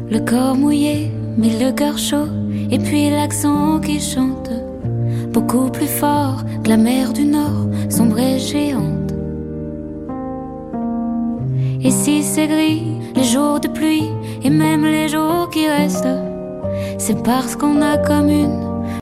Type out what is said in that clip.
Le corps mouillé, mais le cœur chaud, et puis l'accent qui chante, beaucoup plus fort que la mer du Nord, sombre et géante. Et si c'est gris, les jours de pluie, et même les jours qui restent, c'est parce qu'on a comme une